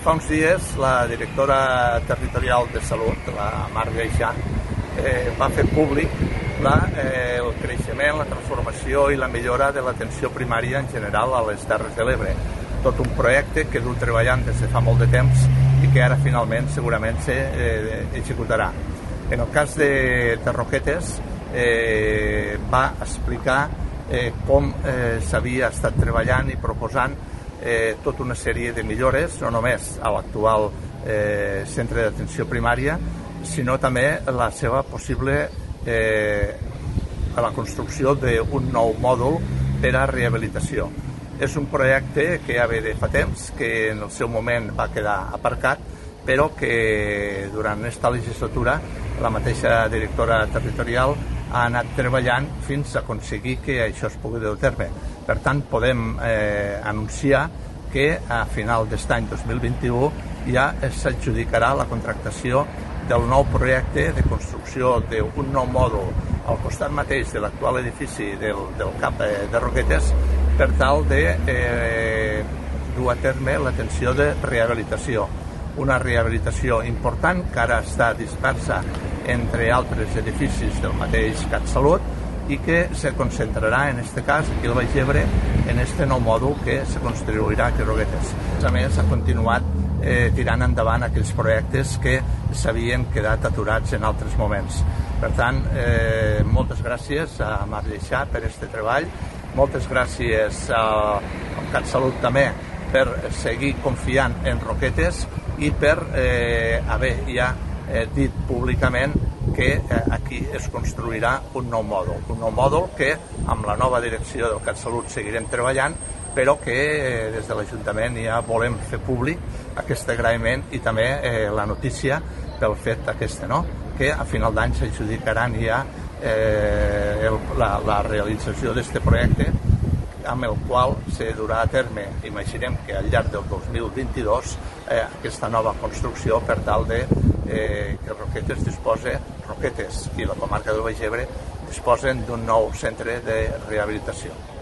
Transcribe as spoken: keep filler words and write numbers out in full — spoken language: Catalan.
Fa uns dies la directora territorial de Salut, la Mar Geixant, eh, va fer públic la, eh, el creixement, la transformació i la millora de l'atenció primària en general a les Terres de l'Ebre. Tot un projecte que du treballant des de fa molt de temps i que ara finalment segurament s'executarà. Eh, en el cas de, de Roquetes eh, va explicar eh, com eh, s'havia estat treballant i proposant eh, tota una sèrie de millores, no només a l'actual eh, centre d'atenció primària, sinó també la seva possible eh, a la construcció d'un nou mòdul per a rehabilitació. És un projecte que ja ve de fa temps, que en el seu moment va quedar aparcat, però que durant aquesta legislatura la mateixa directora territorial ha anat treballant fins a aconseguir que això es pugui dur a terme. Per tant, podem eh, anunciar que a final d'aquest any dos mil vint-i-u ja s'adjudicarà la contractació del nou projecte de construcció d'un nou mòdul al costat mateix de l'actual edifici del, del CAP de Roquetes per tal de eh, dur a terme l'atenció de rehabilitació. Una rehabilitació important que ara està dispersa entre altres edificis del mateix CatSalut i que se concentrarà, en aquest cas, aquí al Baix Ebre, en aquest nou mòdul que se construirà aquí a Roquetes. A més, ha continuat eh, tirant endavant aquells projectes que s'havien quedat aturats en altres moments. Per tant, eh, moltes gràcies a Mar Geixant per aquest treball, moltes gràcies al CatSalut també per seguir confiant en Roquetes i per eh, haver ja eh, dit públicament que eh, aquí es construirà un nou mòdul. Un nou mòdul que amb la nova direcció del CatSalut seguirem treballant, però que eh, des de l'Ajuntament ja volem fer públic aquest agraïment i també eh, la notícia pel fet aquesta, no? Que a final d'any s'adjudicaran ja eh, el, la, la realització d'aquest projecte amb el qual se durà a terme, imaginem que al llarg del dos mil vint-i-dos, eh, aquesta nova construcció per tal de eh, que Roquetes disposa, Roquetes i la comarca del Baix Ebre disposen d'un nou centre de rehabilitació.